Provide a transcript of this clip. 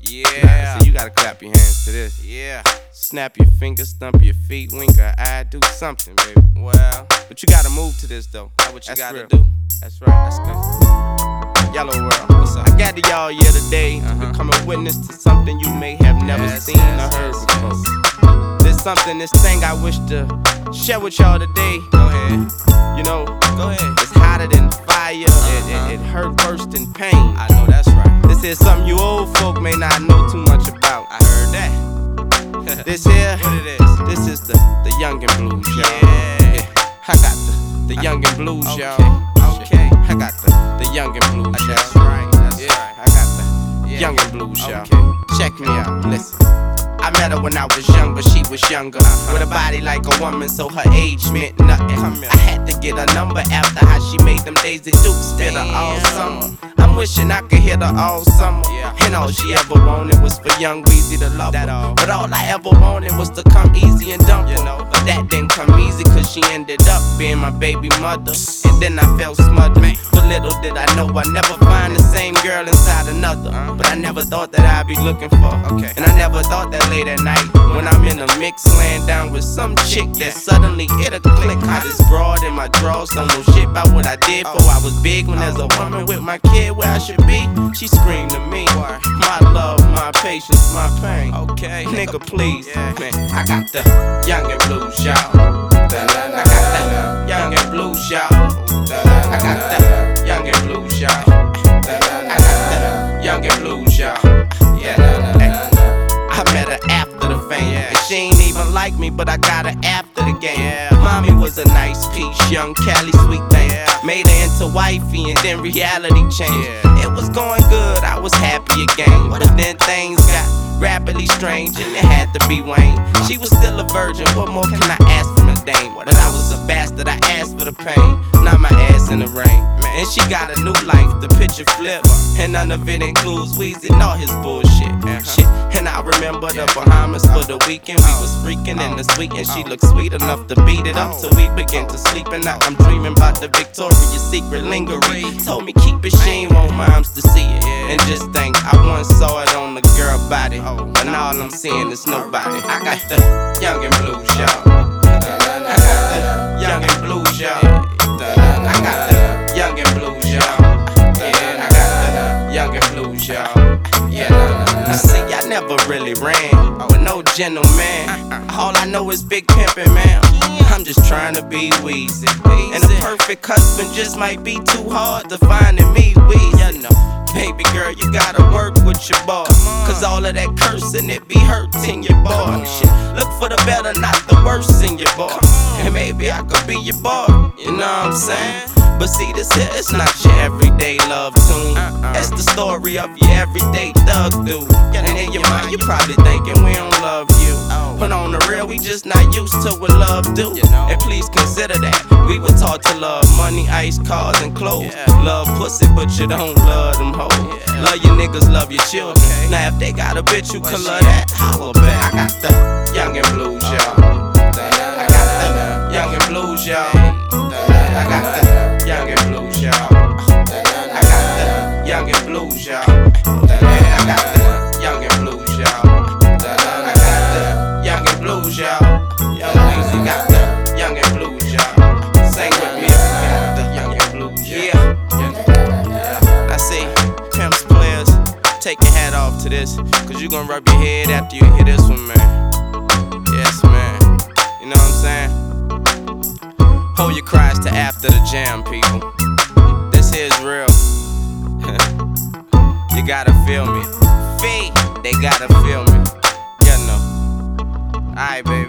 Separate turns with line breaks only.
Yeah.
So you gotta clap your hands to this.
Yeah.
Snap your fingers, stump your feet, wink an eye, do something, baby.
Well,
But you gotta move to this though.
that's what you
That's
gotta
real.
do.
That's right. That's good. Yellow World,
What's up?
I gathered y'all here today to become a witness to something you may have never seen or heard before. There's something, this thing I wish to share with y'all today.
Go ahead.
You know,
Go ahead.
it's hotter than fire. It hurt worse than pain.
I know that's right.
This is something you old folk may not know too much about.
I heard that.
This here,
What it is?
this is the Youngin' Blues, y'all.
Yeah.
I got the Youngin' Blues, y'all.
Okay.
I got the Youngin' Blues,
That's
y'all.
right. That's
Yeah,
right.
I got the
Yeah.
Youngin' Blues, y'all.
Okay.
Check me out, listen. I met her when I was young, but she was younger. With a body like a woman, so her age meant nothing. I had to get her number after how she made them Daisy Dukes fit her all summer. I'm wishing I could hit her all summer.
Yeah.
And all she ever wanted was for Young Weezy to love
That
her.
all.
But all I ever wanted was to come easy and dump her.
You know.
But that didn't come easy, cause she ended up being my baby mother. And then I felt smothered. But little did I know I'd never find the same girl inside another. But I never thought that I'd be looking for.
Okay.
And I never thought that late at night, when I'm in a mix laying down with some chick, that suddenly it'll click. How this broad in my drawers don't know shit about what I did before I was big. When there's a woman with my kid where I should be, she screamed to me, my love, my patience, my pain.
Okay.
Nigga, please,
Yeah.
man, I got the Youngin' Blues, y'all. I got the Youngin' Blues, y'all. I got the Youngin' Blues, y'all. I got the Youngin' Blues, y'all. Yeah, hey. I met her after the fame, and she ain't even like me, but I got her after the game. Mommy was a nice piece, young Cali sweet thing. Made her into wifey, and then reality changed. It was going good, I was happy again, but then things got rapidly strange, and it had to be Wayne. She was still a virgin, what more can I ask from a dame? But I was a bastard, I asked for the pain, not my ass in the rain. And she got a new life, the picture flip, and none of it includes Weezy nor his bullshit. Shit. And I remember the Bahamas for the weekend, we was freaking in the suite, and she looked sweet enough to beat it up, so we began to sleep. And now I'm dreaming about the Victoria's Secret lingerie. Told me keep it, she ain't want moms to see it. And just think, I once saw it on the girl body, but now all I'm seeing is nobody. I got the Youngin' Blues, y'all. I got the Youngin' Blues, y'all. I got the Youngin' Blues, y'all. Yeah, I got the Youngin' Blues, y'all. Yeah, I see, I never really ran with no gentleman. All I know is big pimpin', man. I'm just trying to be Weezy, and a perfect husband just might be too hard to find in me, Weezy. Baby girl, you gotta work with your boy, cause all of that cursing, it be hurting your boy. Shit, look for the better, not the worst in your boy. And maybe I could be your boy, you know what I'm saying? But see, this here, it's not your everyday love tune. It's the story of your everyday thug dude. And in your mind, you probably thinking we don't love you. But on the real, we just not used to what love do. And please consider that we were taught to love money, ice, cars, and clothes. Love pussy, but you don't love them hoes. Love your niggas, love your children. Now if they got a bitch who can love that, holla back. I got the Youngin' Blues, y'all. I got the Youngin' Blues, y'all. I got the Youngin' Blues, y'all. I got the Youngin' Blues, y'all. I got the Youngin' Blues, y'all. I got the Youngin' Blues, y'all. Young Weezy got the Youngin' Blues, y'all. Sing with me if you got the Youngin' Blues, yeah. I see pimps, players, take your hat off to this, cause you gon' rub your head after you hear this one, man. Yes, man. You know what I'm saying? Hold your cries to after the jam, people. This here's real. You gotta feel me. They gotta feel me. You know. Alright, baby.